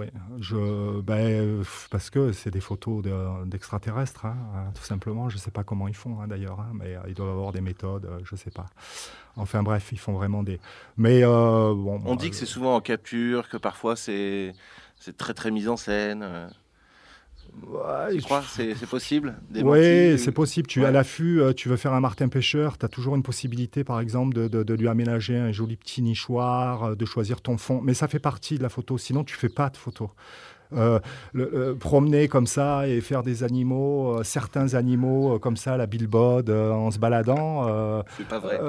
Speaker 4: Parce que c'est des photos d'extraterrestres, tout simplement. Je ne sais pas comment ils font, d'ailleurs, mais ils doivent avoir des méthodes, je ne sais pas. Enfin bref, ils font vraiment des... Mais
Speaker 3: on dit que c'est souvent en capture, que parfois c'est très très mis en scène. Tu crois que c'est possible ?
Speaker 4: Oui, c'est possible. Tu es à l'affût, tu veux faire un martin pêcheur, tu as toujours une possibilité, par exemple, de lui aménager un joli petit nichoir, de choisir ton fond. Mais ça fait partie de la photo, sinon tu ne fais pas de photo. Promener comme ça et faire des animaux, certains animaux comme ça, la bilbode, en se baladant...
Speaker 3: c'est pas vrai.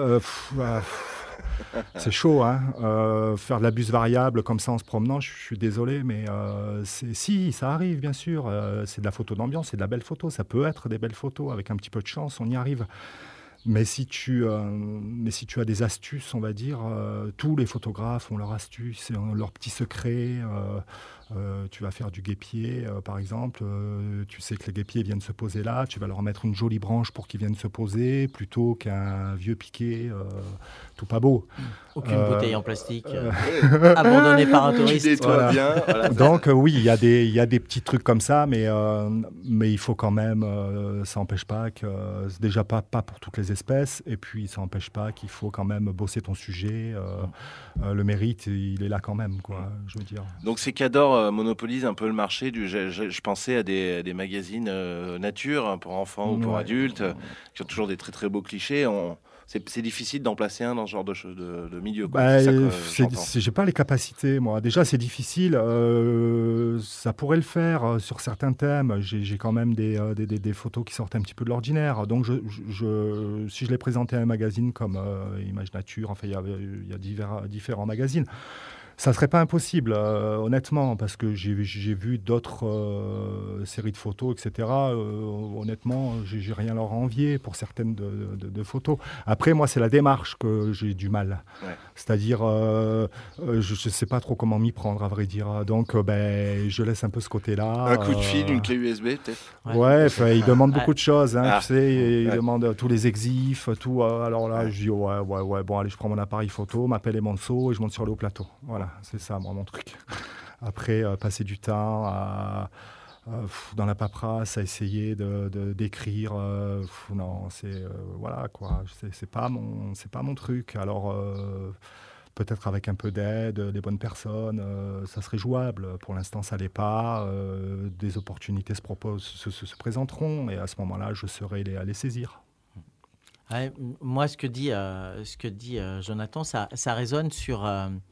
Speaker 4: C'est chaud, faire de la buse variable comme ça en se promenant, je suis désolé, mais si, ça arrive, bien sûr. C'est de la photo d'ambiance, c'est de la belle photo. Ça peut être des belles photos, avec un petit peu de chance, on y arrive. Mais si tu as des astuces, on va dire, tous les photographes ont leurs astuces, leurs petits secrets. Tu vas faire du guêpier, par exemple. Tu sais que les guêpiers viennent se poser là. Tu vas leur mettre une jolie branche pour qu'ils viennent se poser, plutôt qu'un vieux piquet tout pas beau.
Speaker 5: Aucune bouteille en plastique abandonnée par un touriste.
Speaker 3: Voilà. Bien, voilà.
Speaker 4: Donc oui, il y a des petits trucs comme ça, mais il faut quand même, ça n'empêche pas que, c'est déjà pas pour toutes les espèces, et puis ça n'empêche pas qu'il faut quand même bosser ton sujet. Le mérite, il est là quand même, quoi, je veux dire.
Speaker 3: Donc ces cadors monopolisent un peu le marché. Je pensais à des magazines nature, hein, pour enfants ou pour adultes, qui ont toujours des très très beaux clichés. C'est difficile d'en placer un dans ce genre de milieu, quoi.
Speaker 4: J'ai pas les capacités, moi. Déjà, c'est difficile. Ça pourrait le faire sur certains thèmes. J'ai quand même des photos qui sortent un petit peu de l'ordinaire. Donc, si je les présentais à un magazine comme Image Nature, enfin, il y a différents magazines. Ça ne serait pas impossible, honnêtement, parce que j'ai vu d'autres séries de photos, etc. Honnêtement, j'ai rien à leur envier pour certaines de photos. Après, moi, c'est la démarche que j'ai du mal. Ouais. C'est-à-dire, je ne sais pas trop comment m'y prendre, à vrai dire. Donc, je laisse un peu ce côté-là.
Speaker 3: Un coup de fil, une clé USB, peut-être.
Speaker 4: Ouais, ils demandent beaucoup de choses. Hein, tu sais, ils demandent tous les exifs, tout. Alors là, je dis, ouais, bon, allez, je prends mon appareil photo, ma pelle et mon seau, et je monte sur le haut plateau. Voilà. C'est ça, moi, mon truc. Après, passer du temps dans la paperasse, à essayer d'écrire, non, voilà, quoi. C'est pas mon truc. Alors, peut-être avec un peu d'aide, des bonnes personnes, ça serait jouable. Pour l'instant, ça l'est pas. Des opportunités se présenteront, et à ce moment-là, je serai à les saisir.
Speaker 5: Ouais, moi, ce que dit Jonathan, ça résonne sur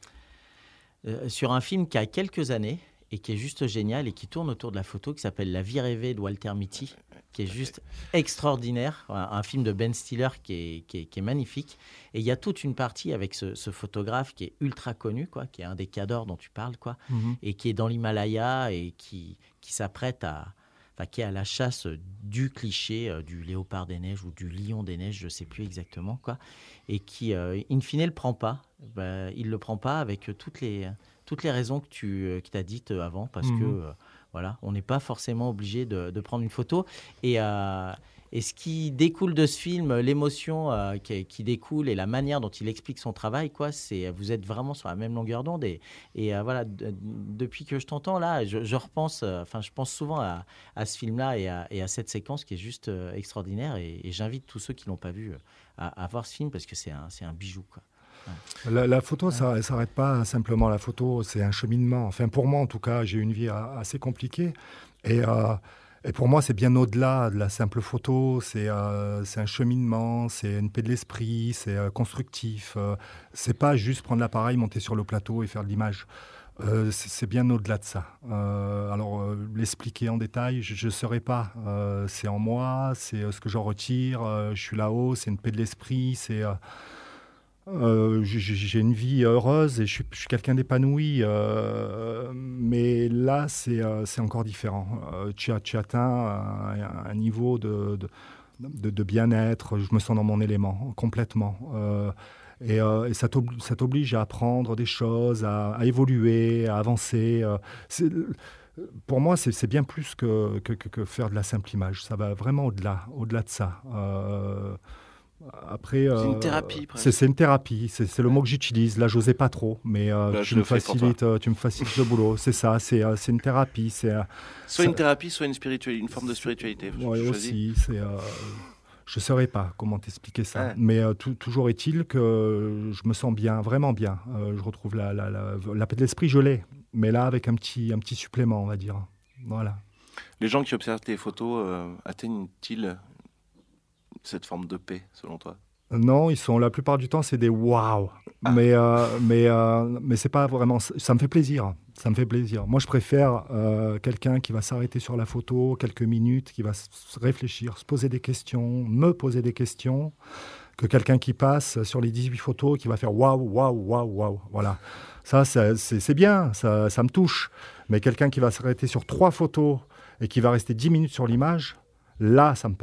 Speaker 5: un film qui a quelques années et qui est juste génial et qui tourne autour de la photo, qui s'appelle La vie rêvée de Walter Mitty, qui est juste extraordinaire, un film de Ben Stiller qui est magnifique. Et il y a toute une partie avec ce photographe qui est ultra connu, quoi, qui est un des cadors dont tu parles, quoi, et qui est dans l'Himalaya et qui s'apprête qui est à la chasse du cliché du léopard des neiges ou du lion des neiges, je ne sais plus exactement, quoi, et qui, in fine, ne le prend pas. Il ne le prend pas avec toutes les raisons que tu as dites avant, parce que voilà, on n'est pas forcément obligé de prendre une photo. Et ce qui découle de ce film, l'émotion qui découle et la manière dont il explique son travail, quoi, vous êtes vraiment sur la même longueur d'onde. Et voilà, depuis que je t'entends là, je repense, je pense souvent à ce film-là et à cette séquence qui est juste extraordinaire. Et j'invite tous ceux qui l'ont pas vu à voir ce film, parce que c'est un bijou, quoi.
Speaker 4: Ouais. La photo, ça ne s'arrête pas simplement. La photo, c'est un cheminement. Enfin, pour moi, en tout cas, j'ai une vie assez compliquée. Et pour moi, c'est bien au-delà de la simple photo. C'est un cheminement, c'est une paix de l'esprit, c'est constructif. C'est pas juste prendre l'appareil, monter sur le plateau et faire de l'image. C'est bien au-delà de ça. Alors, l'expliquer en détail, je ne saurais pas. C'est en moi, c'est ce que j'en retire. Je suis là-haut, c'est une paix de l'esprit, c'est... j'ai une vie heureuse et je suis quelqu'un d'épanoui, mais là c'est encore différent. Tu atteins un niveau de bien-être. Je me sens dans mon élément complètement, et ça t'oblige à apprendre des choses, à évoluer, à avancer. Pour moi, c'est bien plus que faire de la simple image. Ça va vraiment au-delà de ça. Après,
Speaker 3: c'est une thérapie.
Speaker 4: C'est une thérapie. C'est le mot que j'utilise. Là, j'osais pas trop, mais tu me facilites le boulot. C'est ça. C'est une thérapie.
Speaker 3: Soit une thérapie, soit une forme de spiritualité.
Speaker 4: Oui, aussi. Je saurais pas comment t'expliquer ça. Ouais. Mais toujours est-il que je me sens bien, vraiment bien. Je retrouve la paix de l'esprit, je l'ai. Mais là, avec un petit supplément, on va dire. Voilà.
Speaker 3: Les gens qui observent tes photos atteignent-ils cette forme de paix, selon toi?
Speaker 4: Non, la plupart du temps, c'est des waouh. Mais c'est pas vraiment. Ça me fait plaisir. Ça me fait plaisir. Moi, je préfère quelqu'un qui va s'arrêter sur la photo quelques minutes, qui va réfléchir, me poser des questions, que quelqu'un qui passe sur les 18 photos, qui va faire waouh, waouh, waouh, waouh. Voilà. Ça, c'est bien. Ça me touche. Mais quelqu'un qui va s'arrêter sur 3 photos et qui va rester 10 minutes sur l'image, là, ça me parle.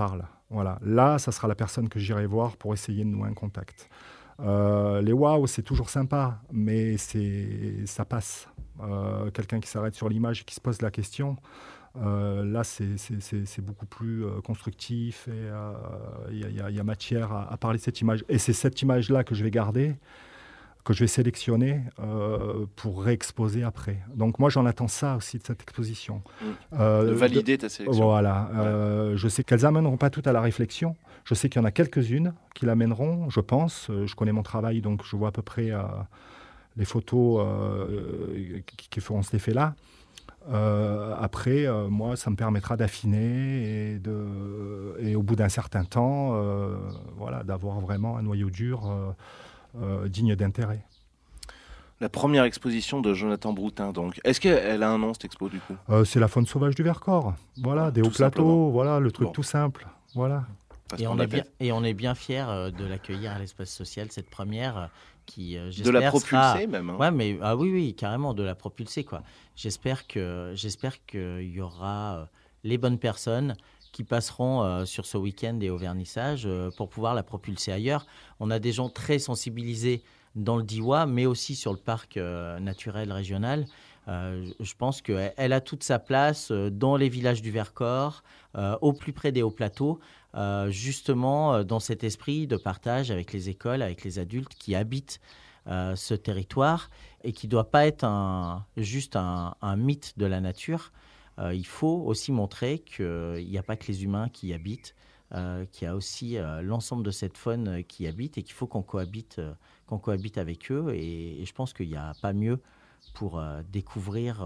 Speaker 4: Voilà. Là, ça sera la personne que j'irai voir pour essayer de nouer un contact. Les waouh, c'est toujours sympa, mais ça passe. Quelqu'un qui s'arrête sur l'image et qui se pose la question, là, c'est beaucoup plus constructif et il y a matière à parler de cette image. Et c'est cette image-là que je vais garder, que je vais sélectionner pour réexposer après. Donc moi, j'en attends ça aussi de cette exposition.
Speaker 3: De valider ta sélection.
Speaker 4: Voilà. Je sais qu'elles n'amèneront pas toutes à la réflexion. Je sais qu'il y en a quelques-unes qui l'amèneront, je pense. Je connais mon travail, donc je vois à peu près les photos qui feront cet effet-là. Après, moi, ça me permettra d'affiner et au bout d'un certain temps, d'avoir vraiment un noyau dur digne d'intérêt.
Speaker 3: La première exposition de Jonathan Broutin, donc. Est-ce qu'elle a un nom, cette expo, du coup ?
Speaker 4: C'est la faune sauvage du Vercors. Voilà, des hauts plateaux, voilà, le truc tout simple. Voilà.
Speaker 5: Et on est bien fiers de l'accueillir à l'espace social, cette première qui, j'espère,
Speaker 3: de la propulser même. Hein.
Speaker 5: Ouais, mais oui, carrément, de la propulser, quoi. J'espère qu'il y aura les bonnes personnes qui passeront sur ce week-end et au vernissage pour pouvoir la propulser ailleurs. On a des gens très sensibilisés dans le Diois, mais aussi sur le parc naturel régional. Je pense qu'elle a toute sa place dans les villages du Vercors, au plus près des hauts plateaux, justement dans cet esprit de partage avec les écoles, avec les adultes qui habitent ce territoire et qui ne doit pas être juste un mythe de la nature. Il faut aussi montrer qu'il n'y a pas que les humains qui y habitent, qu'il y a aussi l'ensemble de cette faune qui habite et qu'il faut qu'on cohabite avec eux. Et je pense qu'il n'y a pas mieux pour découvrir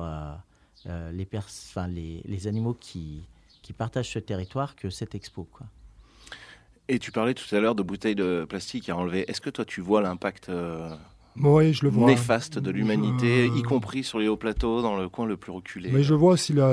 Speaker 5: les animaux qui partagent ce territoire que cette expo, quoi.
Speaker 3: Et tu parlais tout à l'heure de bouteilles de plastique à enlever. Est-ce que toi, tu vois l'impact
Speaker 4: oui, je le vois.
Speaker 3: Néfaste de l'humanité, y compris sur les hauts plateaux, dans le coin le plus reculé?
Speaker 4: Mais je vois aussi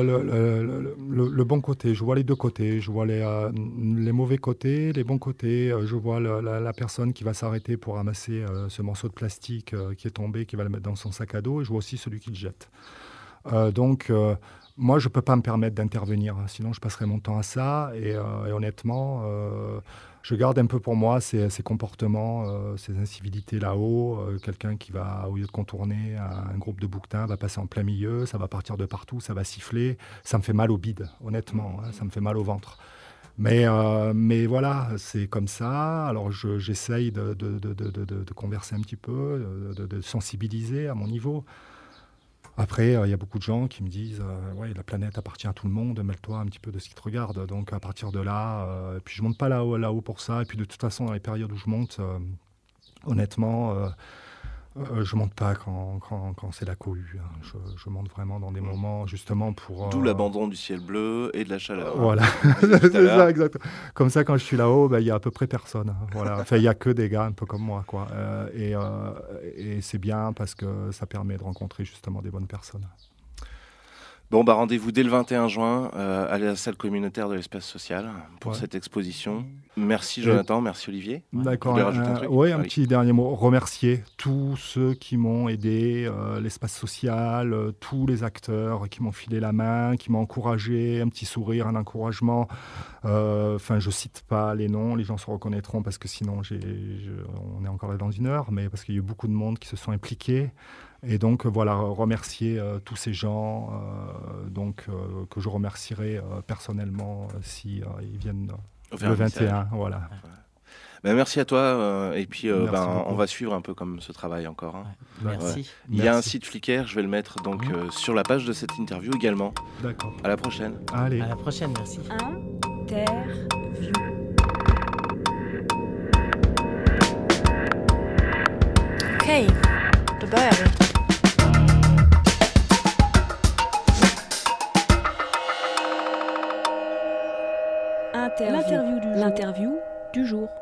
Speaker 4: le bon côté. Je vois les deux côtés. Je vois les mauvais côtés, les bons côtés. Je vois la personne qui va s'arrêter pour ramasser ce morceau de plastique qui est tombé, qui va le mettre dans son sac à dos. Et je vois aussi celui qui le jette. Donc, moi, je ne peux pas me permettre d'intervenir. Sinon, je passerai mon temps à ça. Et honnêtement, je garde un peu pour moi ces comportements, ces incivilités là-haut. Quelqu'un qui va, au lieu de contourner un groupe de bouquetins, va passer en plein milieu. Ça va partir de partout, ça va siffler. Ça me fait mal au bide, honnêtement. Ça me fait mal au ventre. Mais voilà, c'est comme ça. Alors, j'essaye de converser un petit peu, de sensibiliser à mon niveau. Après, il y a beaucoup de gens qui me disent ouais, la planète appartient à tout le monde, mêle-toi un petit peu de ce qui te regarde. Donc, à partir de là, puis je ne monte pas là-haut pour ça. Et puis, de toute façon, dans les périodes où je monte, honnêtement, je ne monte pas quand c'est la cohue. Je monte vraiment dans des moments, justement, pour...
Speaker 3: D'où l'abandon du ciel bleu et de la chaleur.
Speaker 4: Voilà, c'est ça, exactement. Comme ça, quand je suis là-haut, il y a à peu près personne. Voilà. Enfin, il n'y a que des gars un peu comme moi, quoi. Et c'est bien parce que ça permet de rencontrer, justement, des bonnes personnes.
Speaker 3: Bon, rendez-vous dès le 21 juin à la salle communautaire de l'espace social pour cette exposition. Merci Jonathan, merci Olivier.
Speaker 4: D'accord. Un petit dernier mot. Remercier tous ceux qui m'ont aidé, l'espace social, tous les acteurs qui m'ont filé la main, qui m'ont encouragé, un petit sourire, un encouragement. Je ne cite pas les noms, les gens se reconnaîtront parce que sinon on est encore là dans une heure, mais parce qu'il y a eu beaucoup de monde qui se sont impliqués. Et donc, remercier tous ces gens que je remercierai personnellement si ils viennent le 21. Voilà.
Speaker 3: Merci à toi. Et puis, on va suivre un peu comme ce travail encore. Hein.
Speaker 5: Ouais. Merci.
Speaker 3: Ouais. Il y a un site Flickr, je vais le mettre sur la page de cette interview également.
Speaker 4: D'accord.
Speaker 3: À la prochaine.
Speaker 4: Allez.
Speaker 5: À la prochaine, merci.
Speaker 1: Interview.
Speaker 2: Okej, då börjar vi.
Speaker 1: L'interview du jour.